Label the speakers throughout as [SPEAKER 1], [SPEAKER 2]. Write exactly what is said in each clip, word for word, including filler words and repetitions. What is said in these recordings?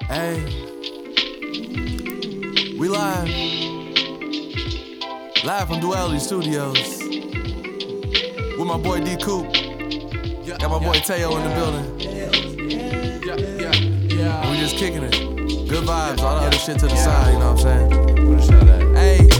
[SPEAKER 1] Hey, we live, live from Duality Studios with my boy D Coop. Got my boy Teo in the building.
[SPEAKER 2] Yeah, yeah, yeah.
[SPEAKER 1] We just kicking it. Good vibes, all the other shit to the side, you know what I'm saying?
[SPEAKER 2] What a shot at?
[SPEAKER 1] Hey,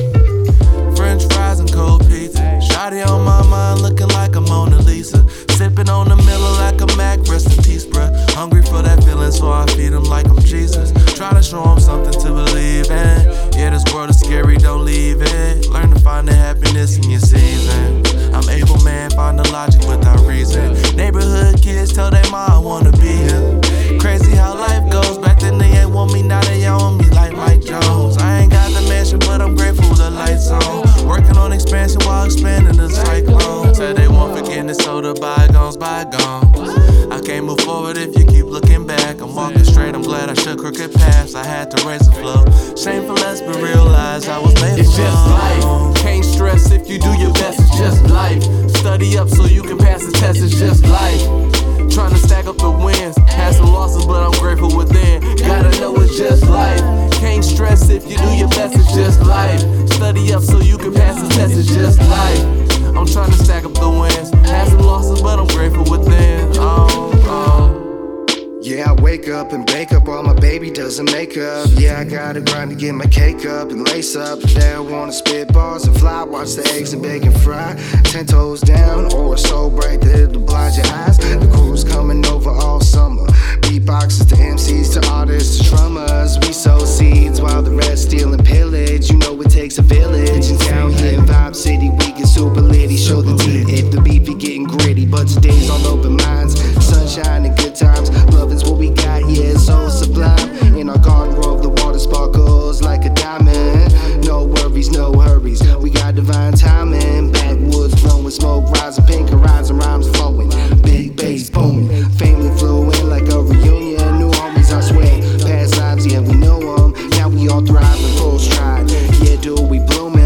[SPEAKER 1] French fries and cold pizza. Shawty on my mind, looking like a Mona Lisa. Sipping on the Miller like a Mac, rest in peace, bruh. Hungry for that feeling, so I feed him like I'm Jesus. Try to show him something to believe in. Yeah, this world is scary, don't leave it. Learn to find the happiness in your season. I'm able, man, find the logic without reason. Neighborhood kids tell they mom I wanna be here. Crazy how life goes. Back then they ain't want me, now they on me like Mike Jones. I ain't got the mansion, but I'm grateful the lights on. Working on expansion while expanding the cyclone. Said they won't forget it, so the bygones, bygones. I can't move forward if you keep looking back. I'm walking straight, I'm glad I shook crooked paths. I had to raise the flow. Shameful less, but realize I was made for
[SPEAKER 2] It's just life. Can't stress if you do your best, it's just life. Study up so you can pass the test, it's just life. Trying to stack up the wins, had some losses, but I'm grateful within. Gotta know it's just life. Can't stress if you do your best, it's just life. Study up so you can pass the test, it's just life. I'm trying to stack up the wins, had some losses, but I'm grateful within. Oh, oh.
[SPEAKER 3] Yeah, I wake up and bake up while my baby doesn't make up. Yeah, I gotta grind to get my cake up and lace up. Today I wanna spit bars and fly, watch the eggs and bacon fry. Ten toes down, or so bright that it'll blind your eyes. The crew's coming over all summer. Beatboxers to M Cs to artists to drummers. We sow seeds while the rest steal and pillage. You know it takes a village. And down here in Vibe City we get super litty. Show the teeth if the beef be getting gritty. But today's all open minds, sunshine and good times. Love is what we got, yeah, it's so sublime. In our garden grove, the water sparkles like a diamond. No worries, no hurries, we got divine timing. Backwoods blowing, smoke rising, pink horizon rhymes flowing. Big bass booming, family flowing like a reunion. New homies, I swear, past lives, yeah, we know them. Now we all thrive in full stride. Yeah, dude, we blooming.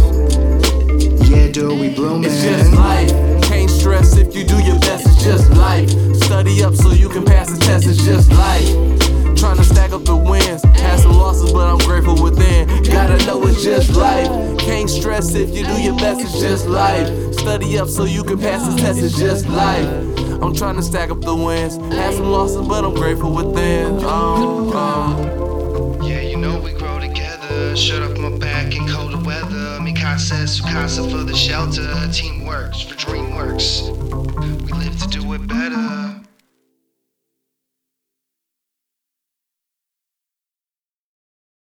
[SPEAKER 3] Yeah, dude, we blooming.
[SPEAKER 2] It's just life. Can't stress if you do your best, it's just life. Study up so you can pass the test, it's just life. Trying to stack up the wins, had some losses, but I'm grateful within. Gotta know it's just life. Can't stress if you do your best, it's just life. Study up so you can pass the test, it's just life. I'm trying to stack up the wins, had some losses, but I'm grateful within. Oh, oh.
[SPEAKER 3] Yeah, you know we grow together. Shut up my back in colder weather. Mi casa es su casa for the shelter. Team works for DreamWorks. We live to do it better.